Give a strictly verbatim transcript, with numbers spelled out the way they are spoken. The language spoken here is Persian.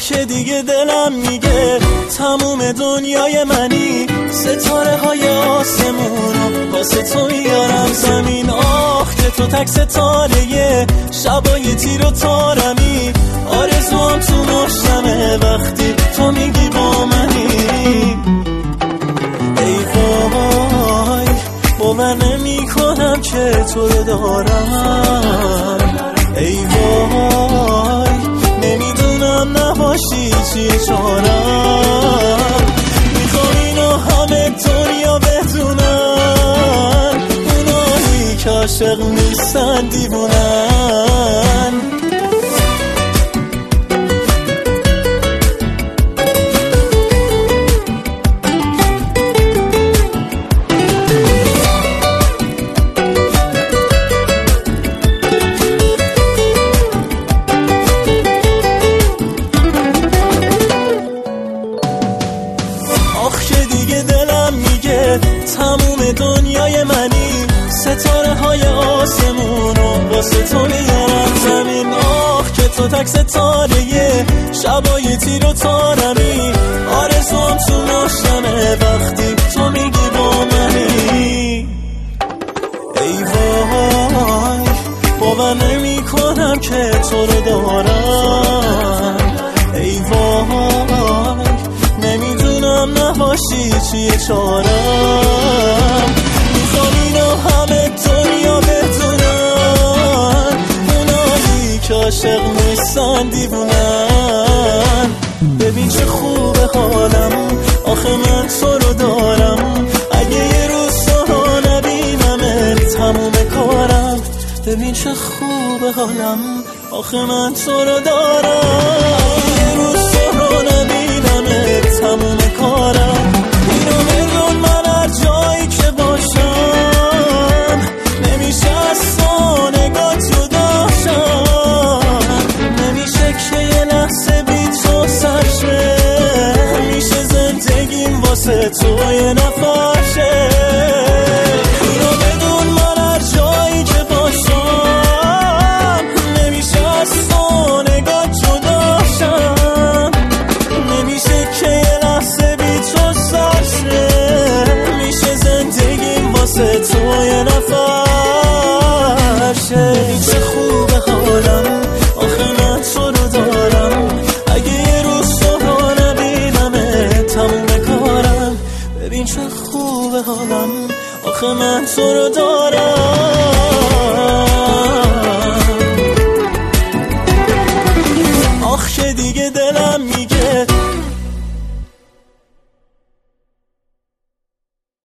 که دیگه دلم میگه تموم دنیای منی، ستاره های آسمونو واسه تو میارم زمین. آخ که تو تک ستاره شبای تیر و تارمی، آرزوام تو نشتمه وقتی تو میگی با منی. ای وای باور نمی کنم که تو رو دارم، ای وای نمیدونم نباشی چیه چارم. میخوام اینو همه دنیا بدونن، اونایی که عاشق نیستن دیوونن. تموم دنیای منی، ستاره های آسمونو واسه تو میارم زمین. آخ که تو تک ستاره شبای تیر و تارمی، آرزوام تو نشتمه وقتی تو میگی با منی. ای وای باور نمی کنم که تو رو دارم، ای وای نمیدونم نباشی چیه چارم. میخوام اینو همه دنیا بدونن، اونایی که عاشق نیستن دیوونن. ببین چه خوبه حالم، آخه من تو رو دارم. اگه یه روز تو رو نبینم تموم کارم. ببین چه خوبه حالم، آخه من تو رو دارم. یه روز تو رو نبینم تموم کارم. اینو بدون من هر جایی که باشم، نمیشه از تو نگاه جداشم. نمیشه که یه لحظه بی تو سر شه، میشه زندگیم واسه تو یه نفرشه. اینو بدون من هر جایی که باشم، نمیشه از تو نگاه جداشم. نمیشه که یه لحظه بی تو سر شه، میشه زندگیم واسه تو یه نفر شه. چه خوبه حالم، آخه من تو رو دارم. اگه یه روز تو رو نبینم تموم کارم. ببین چه خوبه حالم، آخه من تو رو دارم. آخ که دیگه دلم میگه